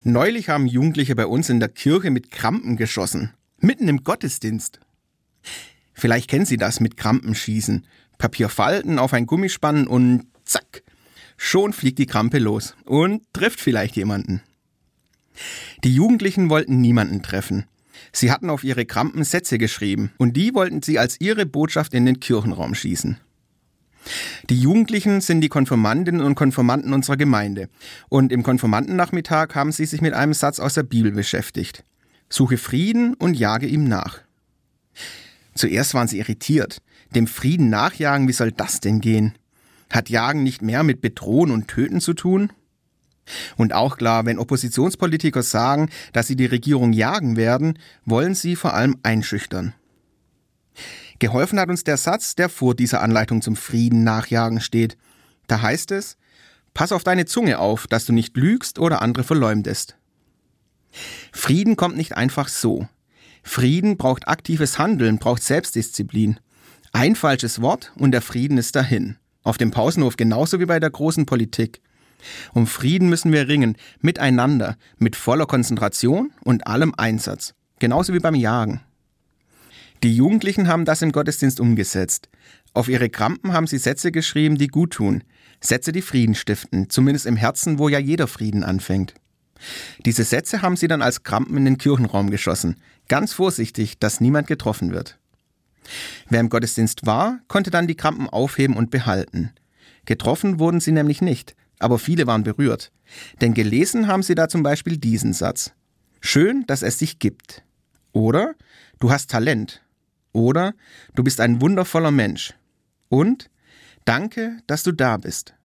Neulich haben Jugendliche bei uns in der Kirche mit Krampen geschossen. Mitten im Gottesdienst. Vielleicht kennen Sie das mit Krampenschießen. Papier falten, auf ein Gummi spannen und zack. Schon fliegt die Krampe los und trifft vielleicht jemanden. Die Jugendlichen wollten niemanden treffen. Sie hatten auf ihre Krampen Sätze geschrieben und die wollten sie als ihre Botschaft in den Kirchenraum schießen. Die Jugendlichen sind die Konfirmandinnen und Konfirmanden unserer Gemeinde und im Konfirmandennachmittag haben sie sich mit einem Satz aus der Bibel beschäftigt. Suche Frieden und jage ihm nach. Zuerst waren sie irritiert. Dem Frieden nachjagen, wie soll das denn gehen? Hat Jagen nicht mehr mit Bedrohen und Töten zu tun? Und auch klar, wenn Oppositionspolitiker sagen, dass sie die Regierung jagen werden, wollen sie vor allem einschüchtern. Geholfen hat uns der Satz, der vor dieser Anleitung zum Frieden nachjagen steht. Da heißt es: Pass auf deine Zunge auf, dass du nicht lügst oder andere verleumdest. Frieden kommt nicht einfach so. Frieden braucht aktives Handeln, braucht Selbstdisziplin. Ein falsches Wort und der Frieden ist dahin. Auf dem Pausenhof genauso wie bei der großen Politik. Um Frieden müssen wir ringen, miteinander, mit voller Konzentration und allem Einsatz. Genauso wie beim Jagen. Die Jugendlichen haben das im Gottesdienst umgesetzt. Auf ihre Krampen haben sie Sätze geschrieben, die gut tun. Sätze, die Frieden stiften, zumindest im Herzen, wo ja jeder Frieden anfängt. Diese Sätze haben sie dann als Krampen in den Kirchenraum geschossen. Ganz vorsichtig, dass niemand getroffen wird. Wer im Gottesdienst war, konnte dann die Krampen aufheben und behalten. Getroffen wurden sie nämlich nicht, aber viele waren berührt. Denn gelesen haben sie da zum Beispiel diesen Satz: Schön, dass es dich gibt. Oder du hast Talent. Oder du bist ein wundervoller Mensch. Und danke, dass du da bist.